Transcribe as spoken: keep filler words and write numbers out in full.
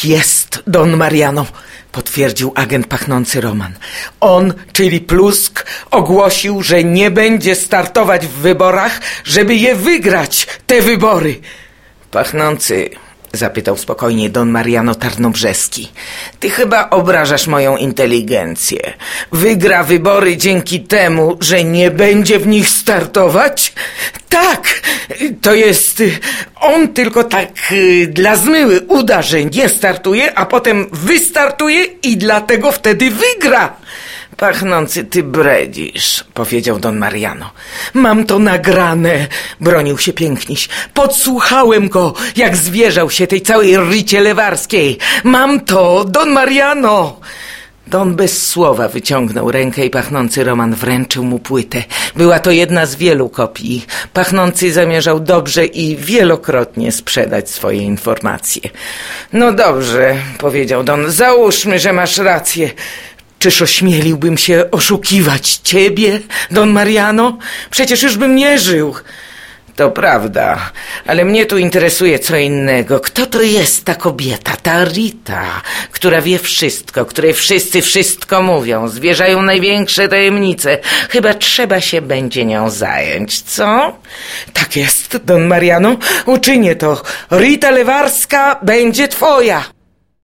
Tak jest, Don Mariano, potwierdził agent pachnący Roman. On, czyli Plusk, ogłosił, że nie będzie startować w wyborach, żeby je wygrać, te wybory. Pachnący, zapytał spokojnie Don Mariano Tarnobrzeski, ty chyba obrażasz moją inteligencję. Wygra wybory dzięki temu, że nie będzie w nich startować? Tak, to jest... On tylko tak y, dla zmyły uda, że nie startuje, a potem wystartuje i dlatego wtedy wygra. Pachnący, ty bredzisz, powiedział Don Mariano. Mam to nagrane, bronił się Piękniś. Podsłuchałem go, jak zwierzał się tej całej rycie lewarskiej. Mam to, Don Mariano. Don bez słowa wyciągnął rękę i Pachnący Roman wręczył mu płytę. Była to jedna z wielu kopii. Pachnący zamierzał dobrze i wielokrotnie sprzedać swoje informacje. No dobrze, powiedział Don, załóżmy, że masz rację. Czyż ośmieliłbym się oszukiwać ciebie, Don Mariano? Przecież już bym nie żył. To prawda, ale mnie tu interesuje co innego. Kto to jest ta kobieta, ta Rita, która wie wszystko, której wszyscy wszystko mówią, zwierzają największe tajemnice? Chyba trzeba się będzie nią zająć, co? Tak jest, Don Mariano, uczynię to. Rita Lewarska będzie twoja.